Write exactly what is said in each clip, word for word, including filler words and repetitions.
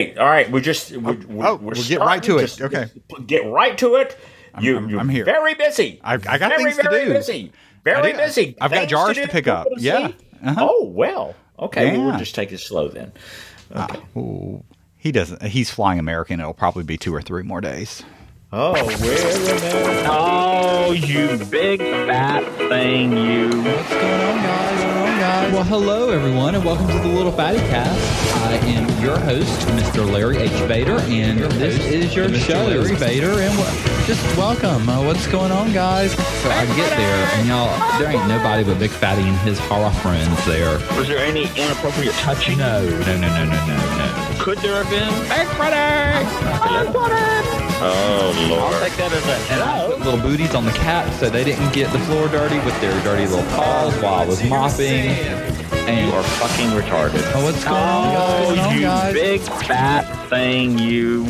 All right, we just we, oh, oh, we're we'll get right to it. Just, okay, just get right to it. You, I'm, I'm, you're I'm here. Very busy. I, I got very, things very to do. Busy. Very busy. I've things got jars to, to pick up. To yeah. Uh-huh. Oh well. Okay, yeah. well, we'll just take it slow then. Okay. Uh, he doesn't. He's flying American. It'll probably be two or three more days. Oh, where Oh, you big fat thing, you. What's going on, guys? What's going on, guys? Well, hello, everyone, and welcome to the Little Fatty Cast. I am your host, Mister Larry H. Vader, and this is your Mister show, Larry Vader, and w- just welcome. Uh, what's going on, guys? So I get there, and y'all, there ain't nobody but Big Fatty and his horror friends there. Was there any inappropriate touching? No, no, no, no, no, no, no. Could there have been? Big Fatty! Big Fatty! Oh, Lord. I'll take that as a... And I put little booties on the cats so they didn't get the floor dirty with their dirty little paws while I was mopping. And you are fucking retarded. Oh, what's going on, guys? What's going on, you guys? big fat thing, you.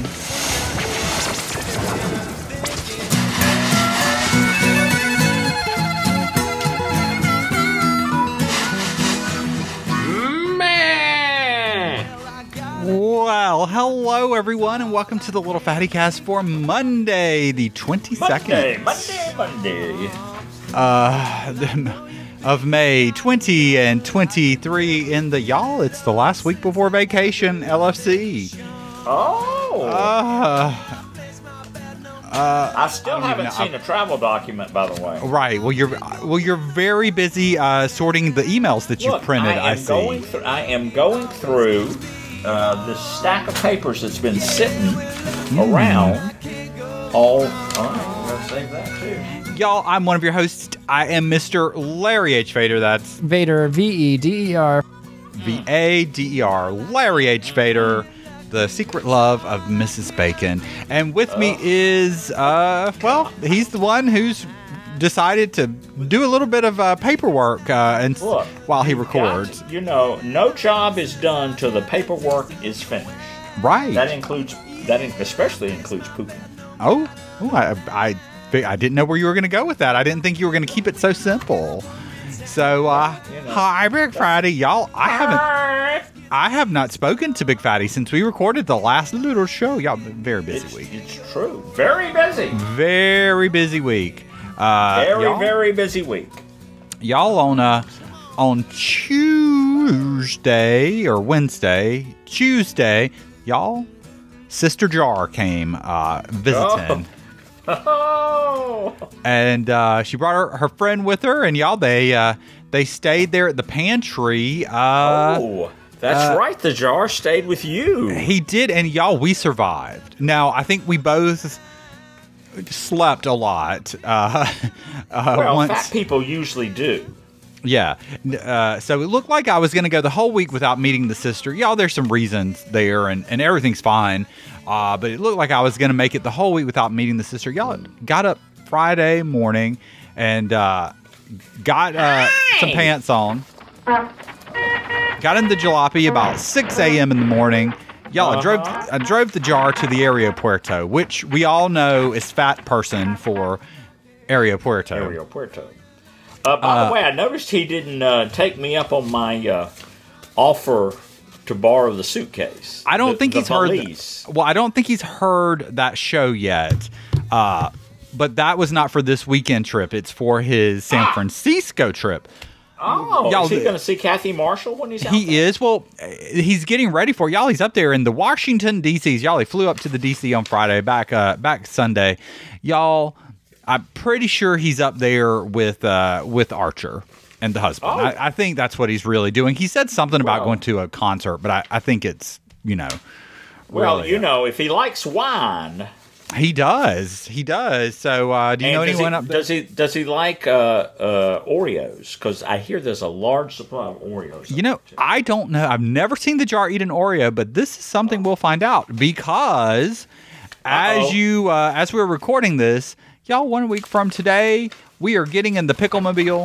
Well, hello everyone, and welcome to the Little Fatty Cast for Monday, the twenty-second. Monday, Monday, Monday. Uh, of May twenty and twenty-three in the y'all. It's the last week before vacation, L F C. Oh. Uh, uh, I still I haven't know, seen I'm, a travel document, by the way. Right. Well, you're well, you're very busy uh, sorting the emails that you've Look, printed. I am I see. Going th- I am going through. Uh, this stack of papers that's been sitting mm. around all... All right, let's save that too. Y'all, I'm one of your hosts. I am Mister Larry H. Vader. That's... Vader, V E D E R. V A D E R. Larry H. Vader, the secret love of Missus Bacon. And with oh. me is, uh, well, he's the one who's decided to do a little bit of uh, paperwork uh, and Look, while he records. Got, you know, no job is done till the paperwork is finished. Right. That includes that, in, especially includes pooping. Oh, oh I, I, I didn't know where you were going to go with that. I didn't think you were going to keep it so simple. So, uh, you know, hi, Big Fatty, y'all. I haven't, I have not spoken to Big Fatty since we recorded the last little show. Y'all, very busy it's, week. It's true. Very busy. Very busy week. Uh, very, very busy week. Y'all on uh, on Tuesday or Wednesday, Tuesday, y'all, Sister Jar came uh, visiting. Oh. Oh. And uh, she brought her, her friend with her, and y'all, they uh, they stayed there at the pantry. Uh, oh, that's uh, right. The Jar stayed with you. He did, and y'all, we survived. Now, I think we both slept a lot. Uh, uh, well, once, fat people usually do. Yeah. Uh, so it looked like I was going to go the whole week without meeting the sister. Y'all, there's some reasons there, and, and everything's fine. Uh, but it looked like I was going to make it the whole week without meeting the sister. Y'all got up Friday morning and uh, got uh, some pants on. Got in the jalopy about six a.m. in the morning. Y'all, uh-huh. I drove I drove the Jar to the Aeropuerto, which we all know is fat person for Aeropuerto. Aeropuerto. Uh, by uh, the way, I noticed he didn't uh, take me up on my uh, offer to borrow the suitcase. I don't the, think the he's valise. heard. Well, I don't think he's heard that show yet. Uh, but that was not for this weekend trip. It's for his San ah. Francisco trip. Oh, y'all, is he going to see Kathy Marshall when he's out He there? is. Well, he's getting ready for y'all. He's up there in the Washington, D C Y'all, he flew up to the D C on Friday, back uh, back Sunday. Y'all, I'm pretty sure he's up there with uh, with Archer and the husband. Oh. I, I think that's what he's really doing. He said something about well, going to a concert, but I, I think it's, you know. Well, really, you know, if he likes wine... He does. He does. So, uh, do you and know anyone he, up there? Does he Does he like uh, uh, Oreos? Because I hear there's a large supply of Oreos. You know, I don't know. I've never seen the Jar eat an Oreo, but this is something we'll find out because Uh-oh. as you uh, as we're recording this, y'all, one week from today, we are getting in the Picklemobile,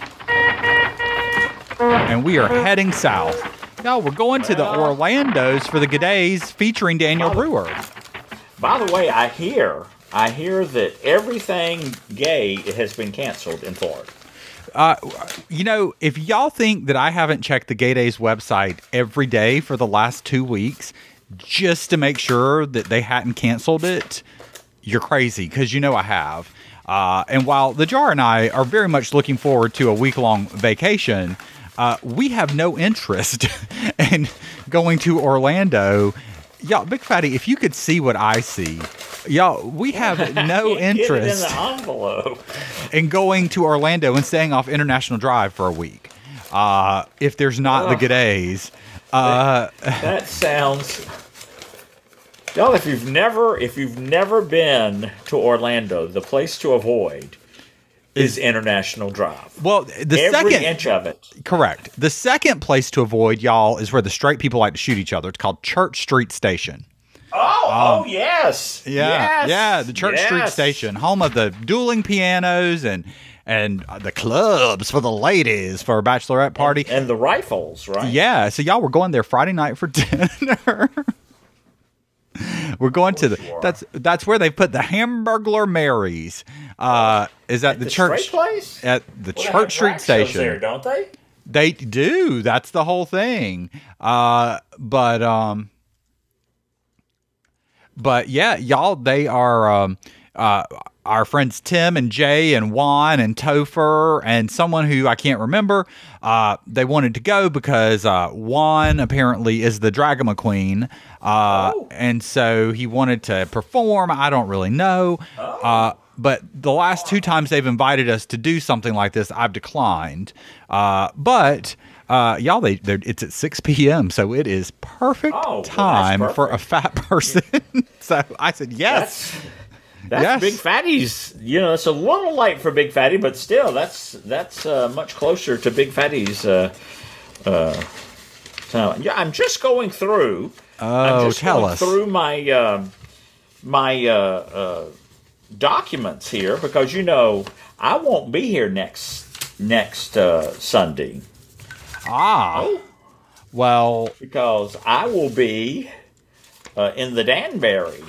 and we are heading south. Y'all, we're going to the Orlandos for the G'days featuring Daniel Brewer. By the way, I hear, I hear that everything gay has been canceled in Florida. Uh, you know, if y'all think that I haven't checked the G'days website every day for the last two weeks, just to make sure that they hadn't canceled it, you're crazy, because you know I have. Uh, and while the Jar and I are very much looking forward to a week-long vacation, uh, we have no interest in going to Orlando. Y'all, Big Fatty, if you could see what I see, y'all, we have no interest Get it in the envelope. in going to Orlando and staying off International Drive for a week. Uh, if there's not Ugh. the G'days. Uh, That sounds... Y'all, if you've never if you've never been to Orlando, the place to avoid is International Drive. well, the Every second... inch of it. Correct. The second place to avoid, y'all, is where the straight people like to shoot each other. It's called Church Street Station. Oh, oh yes. Yeah, yes, yeah, the Church Street yes. Station, home of the dueling pianos and and the clubs for the ladies for a bachelorette party. And the rifles, right? Yeah, so y'all were going there Friday night for dinner. We're going to the you are. that's that's where they put the Hamburglar Marys. Uh, is at the, The church straight place? at the Well, they have Church Street drag shows Station. there, don't they? They do. That's the whole thing. Uh, but um, but yeah, y'all. They are um, uh, our friends Tim and Jay and Juan and Topher and someone who I can't remember. Uh, they wanted to go because uh, Juan apparently is the Dragoma Queen, uh, Oh. and so he wanted to perform. I don't really know. Uh, but the last two times they've invited us to do something like this, I've declined. Uh, but uh, y'all, they they're- it's at six p.m., so it is perfect Oh, well, that's time for a perfect. fat person. So I said yes. That's that's Yes. Big Fatty's. You know, it's a little late for Big Fatty, but still, that's that's uh, much closer to Big Fatty's. Uh, uh, so yeah, I'm just going through. I'm Oh, just tell going us. through my uh, my uh, uh, documents here because you know I won't be here next next uh, Sunday Ah, well, because I will be uh, in the Danbury.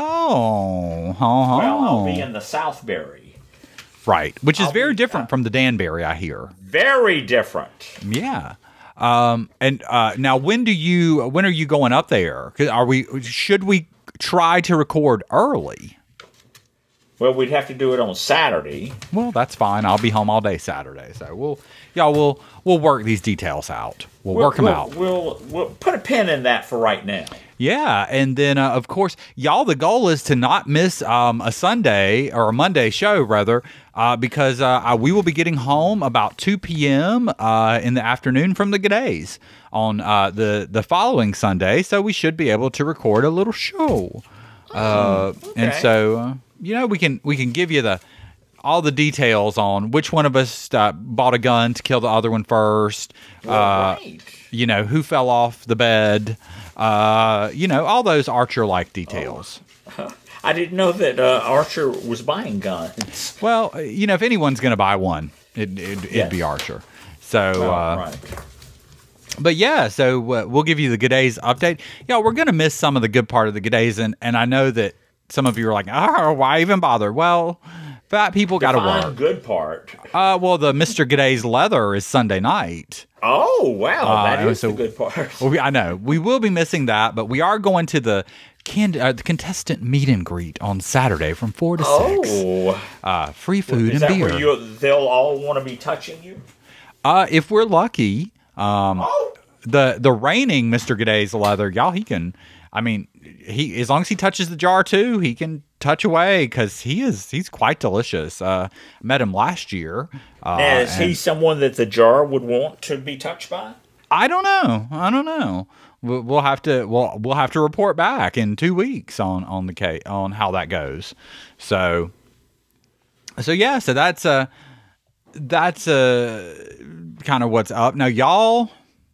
oh, oh, Well, I'll be in the Southbury. right, which is I'll very be- different from the Danbury, I hear. Very different. Yeah. Um, and uh, now, when do you? When are you going up there? 'Cause Are we? Should we try to record early? Well, we'd have to do it on Saturday. Well, that's fine. I'll be home all day Saturday, so we'll y'all will we'll work these details out. We'll, We'll, work them we'll, out. We'll we'll put a pin in that for right now. Yeah, and then uh, of course, y'all. The goal is to not miss um, a Sunday or a Monday show, rather, uh, because uh, I, we will be getting home about two p.m. Uh, in the afternoon from the G'days on uh, the the following Sunday. So we should be able to record a little show. Uh, And okay. so, uh, you know, we can we can give you the all the details on which one of us uh, bought a gun to kill the other one first. Uh, right. you know, who fell off the bed. Uh, you know, all those Archer-like details. I didn't know that uh, Archer was buying guns. Well, uh, you know, if anyone's going to buy one, it, it, it'd Yes. be Archer. So, Oh, uh, right. But yeah, so uh, we'll give you the G'days update. Yeah, we're going to miss some of the good part of the G'days, and, and I know that some of you are like, oh, why even bother? Well, fat people got to Fine, work. good part. Uh, well, the Mister G'days leather is Sunday night. Oh wow, Uh, that is so- the good part. Well, we, I know we will be missing that, but we are going to the, can, uh, the contestant meet and greet on Saturday from four to six. Oh, Uh, free food is and that beer. where you, they'll all want to be touching you? Uh, if we're lucky, um, Oh, the the reigning Mister G'day's leather, y'all, he can. I mean, he as long as he touches the jar too, he can touch away because he is he's quite delicious. Uh, met him last year. Uh, now, is he and someone that the jar would want to be touched by? I don't know. I don't know. We'll, we'll have to. We'll we'll have to report back in two weeks on on the case on how that goes. So. So yeah. So that's uh that's uh kind of what's up now, y'all.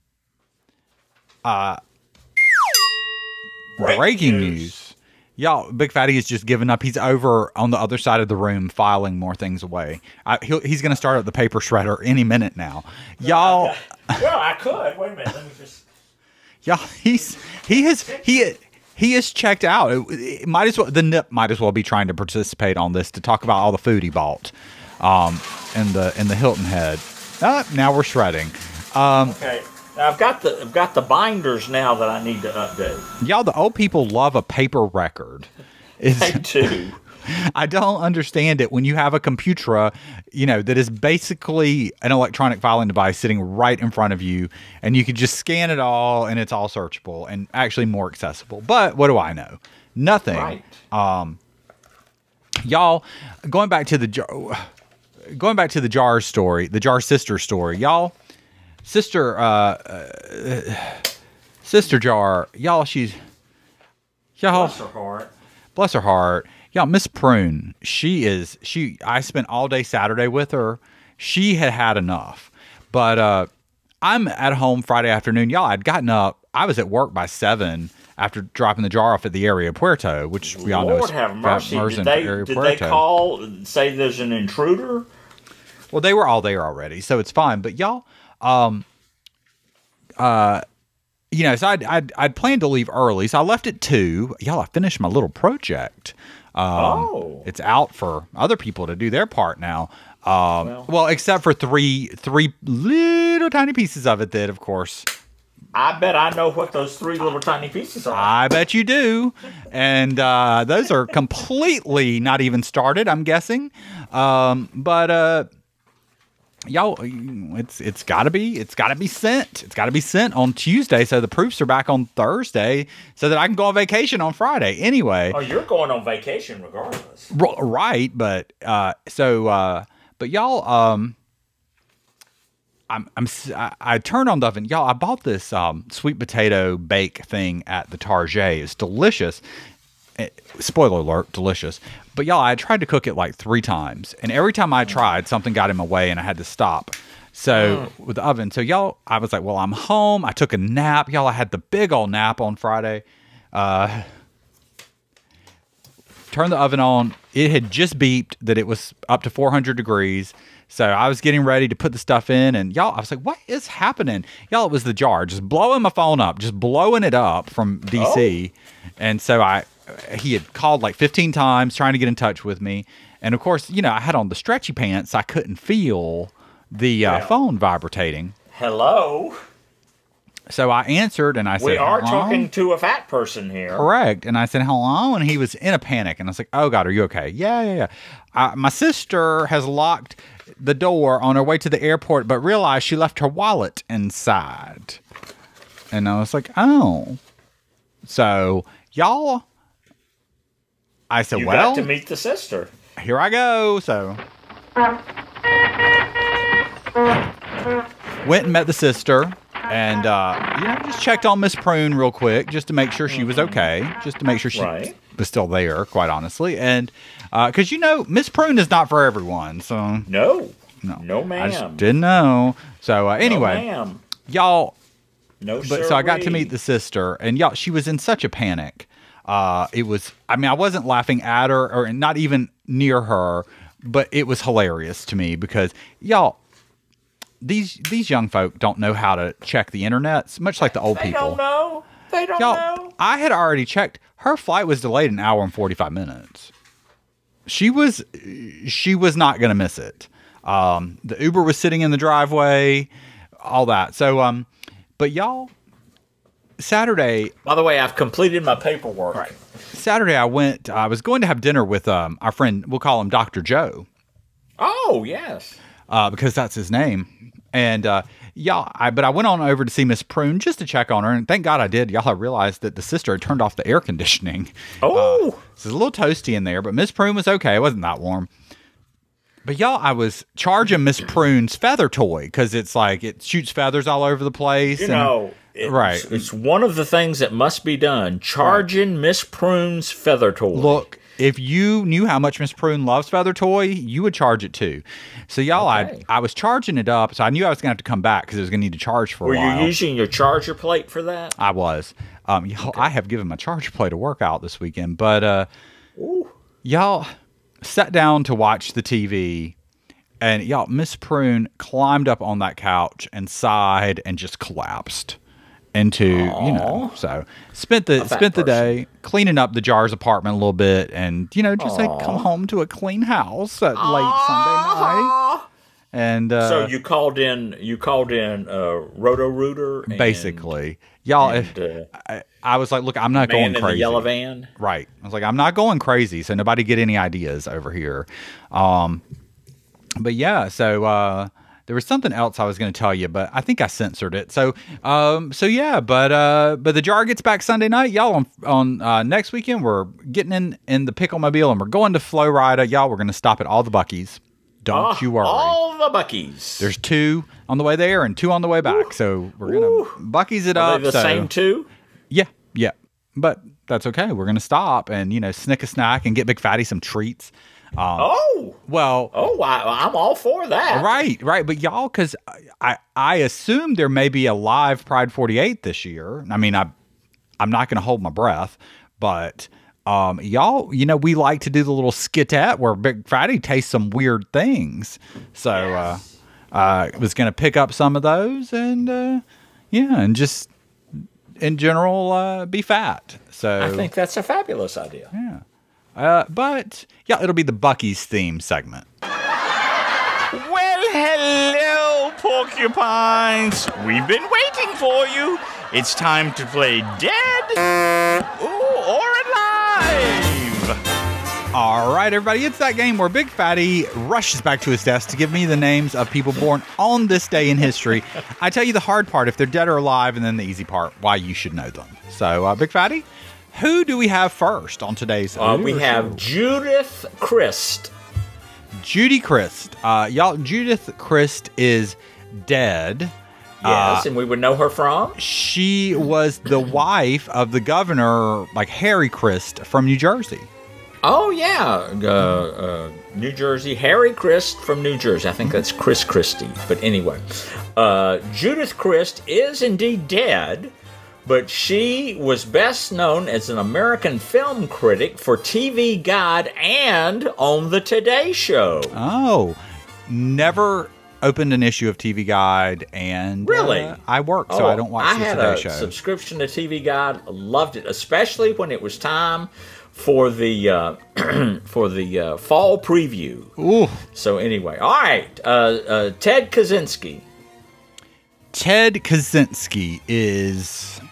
Uh, Breaking breaking news. news. Y'all, Big Fatty has just given up. He's over on the other side of the room filing more things away. I, he'll, he's going to start up the paper shredder any minute now. Y'all, Well, I could. Wait a minute. Let me just. y'all, he's he has he he is checked out. It, it might as well the Nip might as well be trying to participate on this to talk about all the food he bought, um, in the in the Hilton Head. Uh, now we're shredding. Um, Okay. I've got the I've got the binders now that I need to update. Y'all, the old people love a paper record. They It's, do. I don't understand it when you have a computer, you know, that is basically an electronic filing device sitting right in front of you, and you could just scan it all, and it's all searchable and actually more accessible. But what do I know? Nothing. Right. Um, y'all, going back to the jar, going back to the jar story, the jar sister story, y'all. Sister, uh, uh, sister jar, y'all. She's y'all. Bless her heart. Bless her heart. Yeah, Miss Prune, she is, she, I spent all day Saturday with her. She had had enough. But uh, I'm at home Friday afternoon. Y'all, I'd gotten up. I was at work by seven after dropping the jar off at the area of Puerto, which we all know Lord is have mercy. immersed Did in they, area of did they Puerto. call, say there's an intruder? Well, they were all there already, so it's fine. But y'all, um, uh, you know, so I'd, I'd, I'd planned to leave early, so I left at two. Y'all, I finished my little project. Um, Oh. It's out for other people to do their part now. Um, Well. well, except for three, three little tiny pieces of it that, of course, I bet I know what those three little tiny pieces are. I bet you do. And uh, those are completely not even started, I'm guessing. Um, but uh, y'all, it's it's got to be it's got to be sent. It's got to be sent on Tuesday, so the proofs are back on Thursday, so that I can go on vacation on Friday. Anyway, Oh, you're going on vacation regardless. R- right, but uh, so uh, but y'all, um, I'm I'm s- I, I turned on the oven. Y'all, I bought this um, sweet potato bake thing at the Target. It's delicious. Eh, Spoiler alert, delicious. But y'all, I tried to cook it like three times, and every time I tried, something got in my way, and I had to stop. So with the oven, so y'all, I was like, well, I'm home. I took a nap. Y'all, I had the big old nap on Friday. Uh, turned the oven on. It had just beeped that it was up to four hundred degrees. So I was getting ready to put the stuff in, and y'all, I was like, what is happening? Y'all, it was the jar just blowing my phone up, just blowing it up from D C. And so I, he had called like fifteen times trying to get in touch with me. And of course, you know, I had on the stretchy pants. I couldn't feel the uh, Yeah. phone vibrating. Hello. So I answered, and I said, We are "Hello?" talking to a fat person here. Correct. And I said, hello. And he was in a panic. And I was like, oh, God, are you okay? Yeah, yeah, yeah. Uh, my sister has locked the door on her way to the airport, but realized she left her wallet inside. And I was like, oh. So, y'all, I said, You well, got to meet the sister. here I go. So, went and met the sister. And, uh, you know, just checked on Miss Prune real quick just to make sure she was okay. Just to make sure she Right. was still there, quite honestly. And, because, you know, Miss Prune is not for everyone. So, No. no. No, ma'am. I just didn't know. So, uh, anyway, No, ma'am. y'all, No, but so I got to sirree. meet the sister. And, y'all, she was in such a panic. Uh, it was, I mean, I wasn't laughing at her or not even near her, but it was hilarious to me because, y'all, These these young folk don't know how to check the internet, much like the old They people. don't know. They don't Y'all, know. I had already checked. Her flight was delayed an hour and forty-five minutes. She was she was not going to miss it. Um, the Uber was sitting in the driveway, all that. So, um, but y'all, Saturday, By the way, I've completed my paperwork. Right. Saturday, I went. I was going to have dinner with um our friend. We'll call him Doctor Joe. Oh, yes. Uh, because that's his name. And uh, y'all, I but I went on over to see Miss Prune just to check on her, and thank God I did. Y'all, I realized that the sister had turned off the air conditioning. Oh. uh, so it's a little toasty in there, but Miss Prune was okay. It wasn't that warm. But y'all, I was charging Miss Prune's feather toy because it's like it shoots feathers all over the place. You and- know, it's, right. it's one of the things that must be done. Charging Miss Prune's feather toy. Look, if you knew how much Miss Prune loves feather toy, you would charge it too. So y'all, Okay. I I was charging it up, so I knew I was gonna have to come back because it was gonna need to charge for Were a while. you using your charger plate for that? I was. Um, y'all, I have given my charger plate a workout this weekend, but uh, y'all sat down to watch the T V, and y'all, Miss Prune climbed up on that couch and sighed and just collapsed into you know. So spent the fat spent the person. day cleaning up the Jar's apartment a little bit, and you know, just like come home to a clean house at late Sunday night. And uh, So you called in, you called in uh, Roto Rooter, and, basically, y'all. and, if, uh, I, I was like, look, I'm not Man going in the crazy. Yellow Van. Right. I was like, I'm not going crazy, so nobody get any ideas over here. Um, but yeah, so uh, there was something else I was going to tell you, but I think I censored it. So, um, so yeah, but uh, but the jar gets back Sunday night, y'all. On on uh, next weekend, we're getting in in the Picklemobile and we're going to Flowrida, y'all. We're going to stop at all the Buc-ee's. Don't Oh, you worry. All the Buc-ee's. There's two on the way there and two on the way back. Ooh. So we're gonna Ooh. Buc-ee's it Are up. they the so- same two? Yeah, yeah. But that's okay. We're gonna stop and you know snick a snack and get Big Fatty some treats. Um, Oh, well, oh, I, I'm all for that. right, right. But y'all, because I I assume there may be a live Pride forty-eight this year. I mean, I I'm not gonna hold my breath, but. Um, y'all, you know, we like to do the little skitette where Big Fatty tastes some weird things. So, Yes. uh, uh, was going to pick up some of those and, uh, yeah, and just in general, uh, be fat. So, I think that's a fabulous idea. yeah. Uh, but yeah, it'll be the Buc-ee's theme segment. Well, hello, porcupines. We've been waiting for you. It's time to play dead ooh, or alive. All right, everybody, it's that game where Big Fatty rushes back to his desk to give me the names of people born on this day in history. I tell you the hard part, if they're dead or alive, and then the easy part, why you should know them. So, uh, Big Fatty, who do we have first on today's Uh, we Ooh, have show? Judith Christ. Judy Christ. Uh, y'all, Judith Christ is dead. Yes, and we would know her from? She was the wife of the governor, like Harry Christ from New Jersey. Oh, yeah. Uh, uh, New Jersey. Harry Christ from New Jersey. I think that's Chris Christie. But anyway, uh, Judith Christ is indeed dead, but she was best known as an American film critic for T V Guide and on The Today Show. Oh, never opened an issue of T V Guide, and Really? uh, I work, so I don't watch I the had Today a Show. subscription to T V Guide. Loved it, especially when it was time for the uh, for the uh, fall preview. Ooh, So anyway, all right. Uh, uh, Ted Kaczynski. Ted Kaczynski is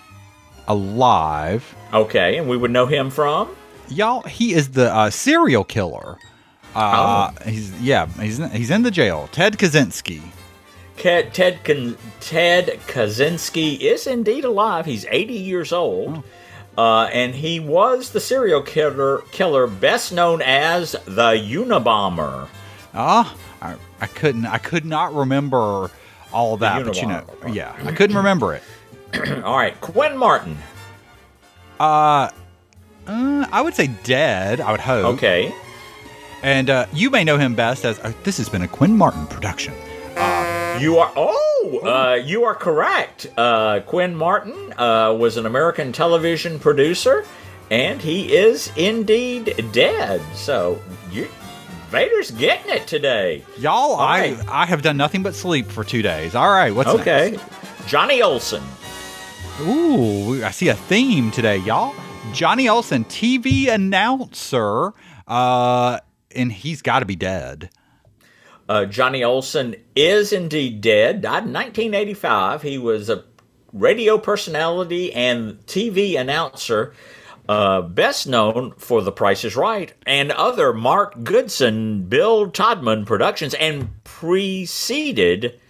alive. Okay, and we would know him from. Y'all, he is the uh, serial killer. Uh, Oh. He's yeah, he's he's in the jail. Ted Kaczynski. Ted Ted, Kan- Ted Kaczynski is indeed alive. He's eighty years old, uh, and he was the serial killer killer best known as the Unabomber. Ah, I, I couldn't, I could not remember all of that, but you know, Unabomber. yeah, I couldn't remember it. All right, Quinn Martin. Uh, uh, I would say dead. I would hope. Okay. And uh, you may know him best as uh, this has been a Quinn Martin production. You are oh, uh, you are correct. Uh, Quinn Martin uh, was an American television producer, and he is indeed dead. So you, Vader's getting it today. Y'all, I right. I have done nothing but sleep for two days. All right, what's Okay, next? Johnny Olson. Ooh, I see a theme today, y'all. Johnny Olson, T V announcer, uh, and he's got to be dead. Uh, Johnny Olson is indeed dead. Died in nineteen eighty-five. He was a radio personality and T V announcer, uh, best known for The Price is Right and other Mark Goodson, Bill Todman productions, and preceded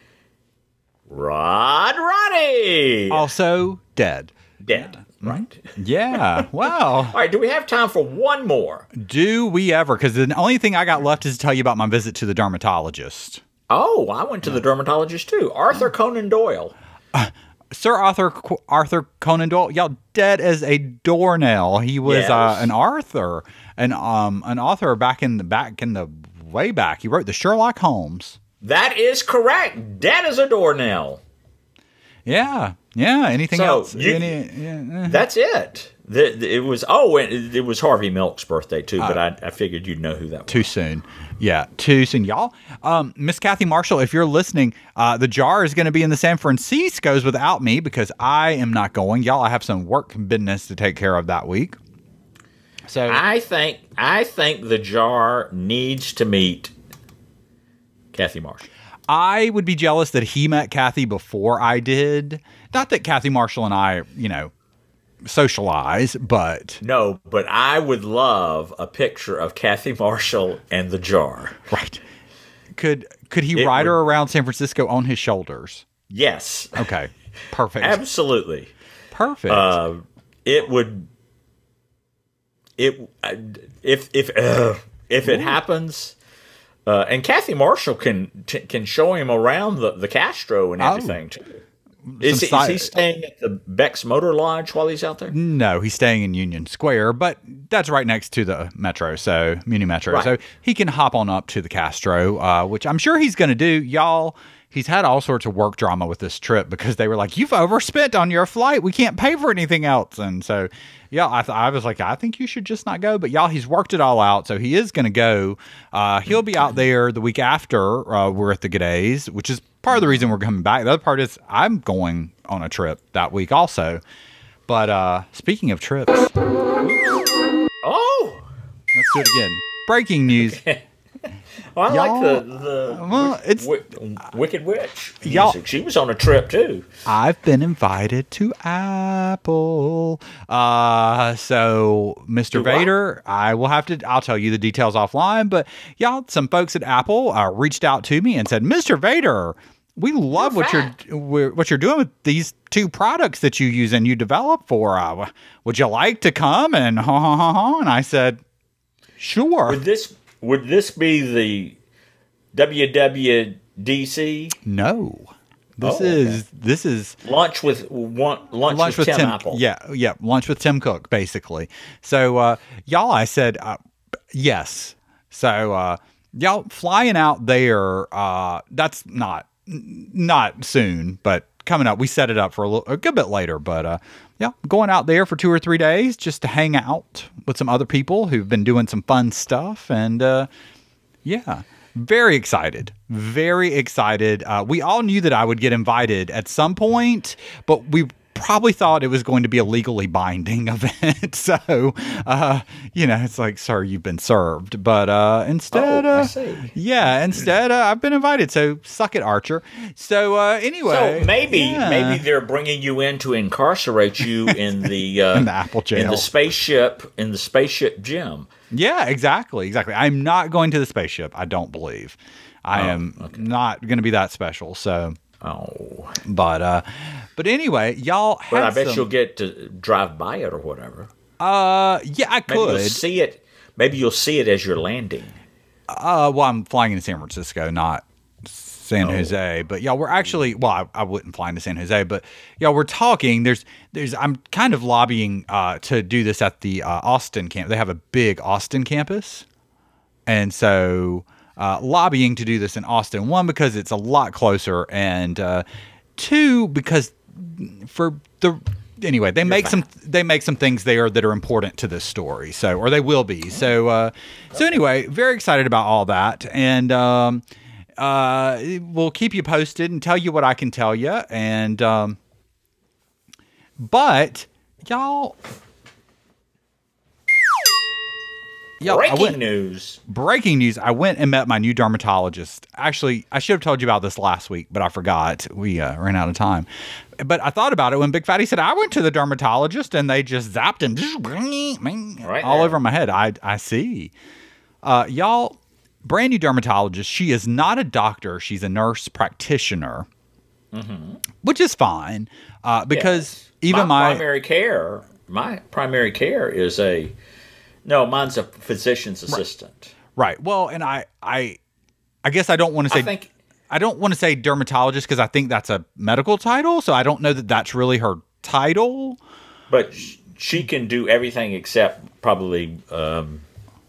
Rod Roddy. Also dead. Dead. Right. Yeah. Wow. All right. Do we have time for one more? Do we ever? Because the only thing I got left is to tell you about my visit to the dermatologist. Oh, I went to the dermatologist too. Arthur Conan Doyle. Sir Arthur Arthur Conan Doyle, y'all, dead as a doornail. He was Yes. uh, an author, an um an author back in the back in the way back. He wrote the Sherlock Holmes. That is correct. Dead as a doornail. Yeah, yeah. Anything So, else? you- Any, yeah, eh. That's it. The, the- it was oh, it, it was Harvey Milk's birthday too, but I, I figured you'd know who that was. Too soon. Yeah, too soon, y'all. Um, Miss Kathy Marshall, if you're listening, uh, the jar is going to be in the San Francisco's without me because I am not going. Y'all, I have some work business to take care of that week. So I think I think the jar needs to meet Kathy Marshall. I would be jealous that he met Kathy before I did. Not that Kathy Marshall and I, you know, socialize, but No, but I would love a picture of Kathy Marshall and the jar. right. Could could he It ride her would- around San Francisco on his shoulders? Yes, Okay, perfect, absolutely. perfect. Uh, it would. It uh, if if uh, if it happens, uh, and Kathy Marshall can t- can show him around the, the Castro and Oh. everything too. Is, Some he, is si- he staying at the Beck's Motor Lodge while he's out there? No, he's staying in Union Square, but that's right next to the Metro, so Muni Metro. Right. So he can hop on up to the Castro, uh, which I'm sure he's going to do. Y'all, he's had all sorts of work drama with this trip because they were like, "You've overspent on your flight. We can't pay for anything else." And so, yeah, I, th- I was like, I think you should just not go. But y'all, he's worked it all out, so he is going to go. Uh, he'll be out there the week after uh, we're at the G'days, which is part of the reason we're coming back. The other part is I'm going on a trip that week also. But uh, speaking of trips, let's Oh, do it again. Breaking news. well, I Y'all- like the the well, it's- Wi- Wicked Witch Y'all- music. She was on a trip too. I've been invited to Apple. Uh, so Mister Do what? Vader, I will have to, I'll tell you the details offline, but y'all, some folks at Apple uh, reached out to me and said, Mister Vader, we love You're what fat. you're what you're doing with these two products that you use and you develop for. Uh, would you like to come? And ha ha ha ha. And I said, sure. Would this would this be the W W D C No, this Oh, okay. is this is lunch with one lunch, with, Tim, Apple? Yeah, yeah, lunch with Tim Cook, basically. So, uh, y'all, I said uh, yes. So, uh, y'all flying out there. Uh, that's not n- not soon, but coming up. We set it up for a, little, a good bit later, but uh, yeah, going out there for two or three days just to hang out with some other people who've been doing some fun stuff, and uh, yeah. Very excited. Very excited. Uh, we all knew that I would get invited at some point, but we probably thought it was going to be a legally binding event. So, uh, you know, it's like, sir, you've been served. But uh, instead, Oh, I uh, see. yeah, instead, uh, I've been invited. So, suck it, Archer. So, uh, anyway. So maybe yeah. maybe they're bringing you in to incarcerate you in the uh, In the Apple jail. in the spaceship in the spaceship gym. Yeah, exactly, exactly. I'm not going to the spaceship. I don't believe. I Oh, am not going to be that special. So, Oh, but uh, but anyway, y'all. Had but I bet some- you'll get to drive by it or whatever. Uh, yeah, I Maybe you'll could. see it. Maybe you'll see it as you're landing. Uh, well, I'm flying into San Francisco, not San Oh. Jose. But y'all, we're actually. Well, I, I wouldn't fly into San Jose, but y'all, we're talking. There's, there's. I'm kind of lobbying uh to do this at the uh, Austin camp. They have a big Austin campus, and so uh, lobbying to do this in Austin. One, because it's a lot closer, and uh, two, because for the anyway, they make some they make some things there that are important to this story. So, or they will be. So, uh, so anyway, very excited about all that, and um, uh, we'll keep you posted and tell you what I can tell you. And um, but y'all. Y'all, I Breaking went- news. breaking news. I went and met my new dermatologist. Actually, I should have told you about this last week, but I forgot. We uh, ran out of time. But I thought about it when Big Fatty said, I went to the dermatologist and they just zapped and Right all there. over my head. I, I see. Uh, y'all, brand new dermatologist. She is not a doctor. She's a nurse practitioner, which is fine uh, because Yes. even my, primary care, my primary care is a no. Mine's a physician's assistant. right. Well, and I, I, I guess I don't want to say I think I don't want to say dermatologist because I think that's a medical title. So I don't know that that's really her title. But sh- she can do everything except probably um,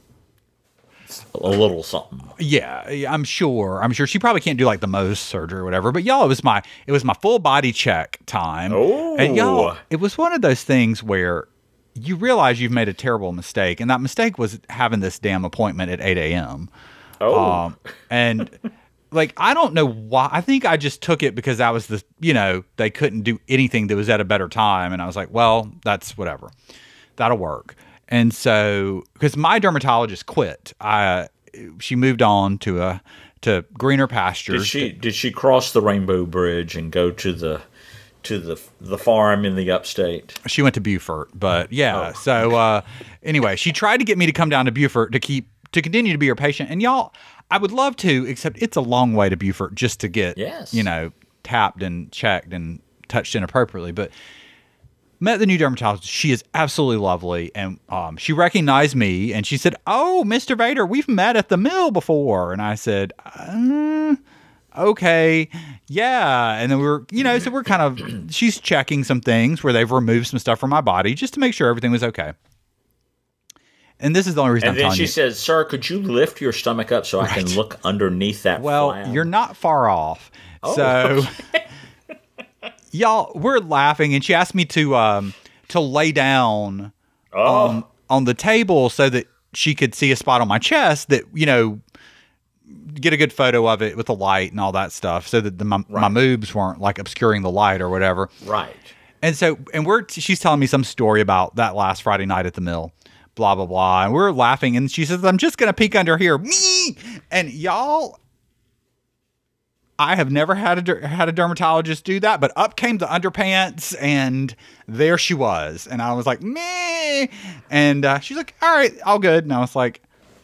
a little something. Yeah, yeah, I'm sure. I'm sure she probably can't do like the Mohs surgery or whatever. But y'all, it was my it was my full body check time. Oh. And y'all, it was one of those things where you realize you've made a terrible mistake, and that mistake was having this damn appointment at eight a.m. Oh, Um, and like, I don't know why. I think I just took it because that was the, you know, they couldn't do anything that was at a better time. And I was like, well, that's whatever. That'll work. And so, because my dermatologist quit, I, she moved on to a, to greener Did pastures. she did she cross the Rainbow Bridge and go to the to the the farm in the upstate? She went to Beaufort, but yeah. Oh. So uh, anyway, she tried to get me to come down to Beaufort to keep to continue to be her patient. And y'all, I would love to, except it's a long way to Beaufort just to get Yes. you know tapped and checked and touched inappropriately. But met the new dermatologist. She is absolutely lovely, and um, she recognized me and she said, "Oh, Mister Vader, we've met at the mill before." And I said, Uh, okay, yeah. And then we were, you know, so we're kind of, she's checking some things where they've removed some stuff from my body just to make sure everything was okay. And this is the only reason And I'm then telling she you. said, "Sir, could you lift your stomach up so I can look underneath that Well, flap?" you're not far off. Oh, so, y'all, we're laughing, and she asked me to um to lay down Oh, on on the table so that she could see a spot on my chest that, you know, get a good photo of it with the light and all that stuff, so that the, my, my Right. moobs weren't like obscuring the light or whatever. right. And so, and we're, she's telling me some story about that last Friday night at the mill, blah, blah, blah. And we're laughing. And she says, "I'm just going to peek under here." Me. And y'all, I have never had a, der- had a dermatologist do that, but up came the underpants and there she was. And I was like, "Me." And uh, she's like, "All right, all good." And I was like,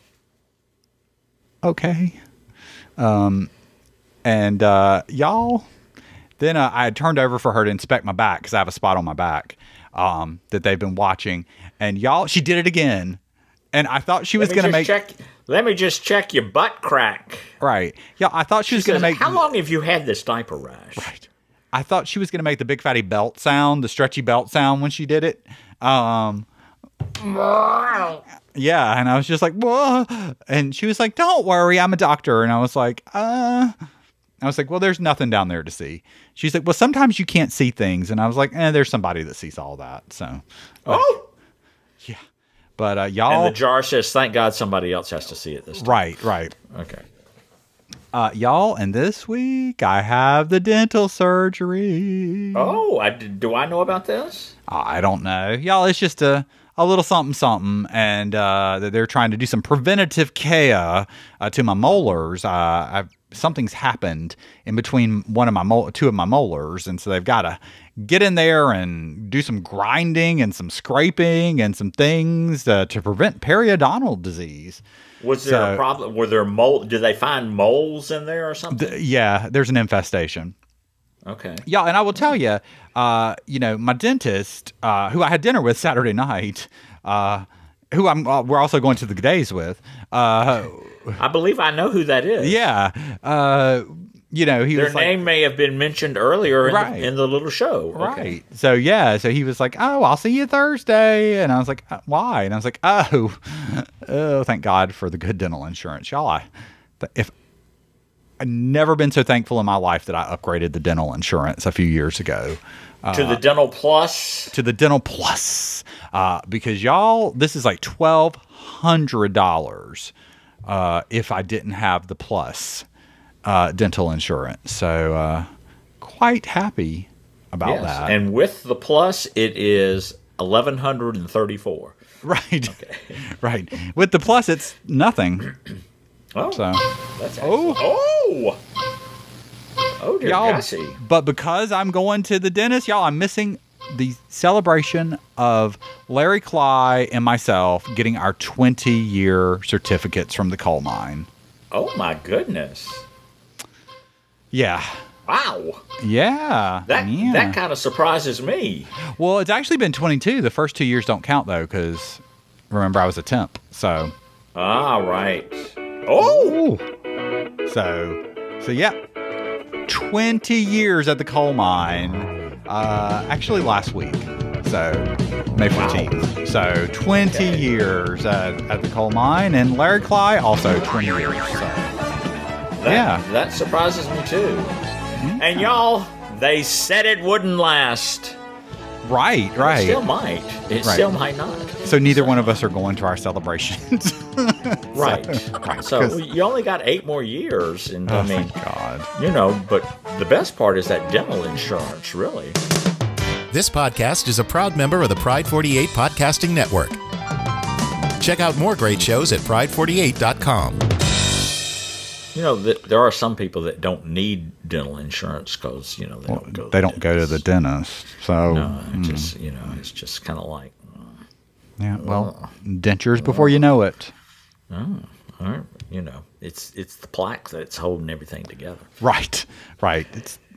"Okay." Um, and uh, y'all, then uh, I had turned over for her to inspect my back because I have a spot on my back um, that they've been watching. And y'all, she did it again. And I thought she was Let me going to just make... check. Let me just check your butt crack. Right. Yeah, I thought she was going to Says, make... How long have you had this diaper rash? Right. I thought she was going to make the big fatty belt sound, the stretchy belt sound when she did it. Um, yeah, and I was just like, "Whoa." And she was like, "Don't worry, I'm a doctor." And I was like, uh... I was like, "Well, there's nothing down there to see." She's like, "Well, sometimes you can't see things." And I was like, eh, there's somebody that sees all that. So, Oh, yeah. But uh, y'all... and the jar says, "Thank God somebody else has to see it this time." Right, right. Okay. Uh, y'all, and this week I have the dental surgery. Oh, I, do I know about this? I don't know. Y'all, it's just a, a little something something, and uh, that they're trying to do some preventative care uh, to my molars. Uh, I've, something's happened in between one of my mol- two of my molars, and so they've got to get in there and do some grinding and some scraping and some things uh, to prevent periodontal disease. Was there So- a problem? Were there mole? Did they find moles in there or something? Th- yeah, there's an infestation. Okay. Yeah, and I will tell you, uh, you know, my dentist, uh, who I had dinner with Saturday night, uh, who I'm, uh, we're also going to the days with, uh, I believe I know who that is. yeah, uh, you know, he Their was like, name may have been mentioned earlier in, Right. the, in the little show. Okay. right. So yeah, so he was like, "Oh, I'll see you Thursday," and I was like, uh, "Why?" And I was like, "Oh, oh, thank God for the good dental insurance, y'all." I, if I've never been so thankful in my life that I upgraded the dental insurance a few years ago. To the Dental Plus. To the Dental Plus, uh, because y'all, this is like twelve hundred dollars uh, if I didn't have the Plus uh, dental insurance. So uh, quite happy about Yes. that. And with the Plus, it is eleven hundred thirty-four. right, right. With the Plus, it's nothing. Oh, So that's Oh. oh, oh, dear y'all, Gussie. but because I'm going to the dentist, y'all, I'm missing the celebration of Larry Cly and myself getting our twenty year certificates from the coal mine. Oh my goodness! Yeah. Wow, Yeah. that yeah. that kind of surprises me. Well, it's actually been twenty-two. The first two years don't count, though, because remember, I was a temp. So, Ah, right. Oh, so, so yeah. twenty years at the coal mine. Uh, actually, last week. So, May fifteenth. So, twenty Okay. years at, at the coal mine. And Larry Cly, also twenty years. So, that, yeah. that surprises me too. And y'all, they said it wouldn't last. right, It right. still might. It Right. still might not. So, neither one of us are going to our celebrations. Right. right, So 'cause- you only got eight more years, and Oh, I mean, thank God. you know. But the best part is that dental insurance, really. This podcast is a proud member of the Pride forty-eight Podcasting Network. Check out more great shows at pride forty-eight dot com. You know, th- there are some people that don't need dental insurance because, you know, they Well, don't go they to don't go to the dentist. So, No, it mm, just, you know, it's just kind of like, yeah, well, dentures before you know it. oh, all right, you know, it's it's the plaque that's holding everything together. Right, right. It's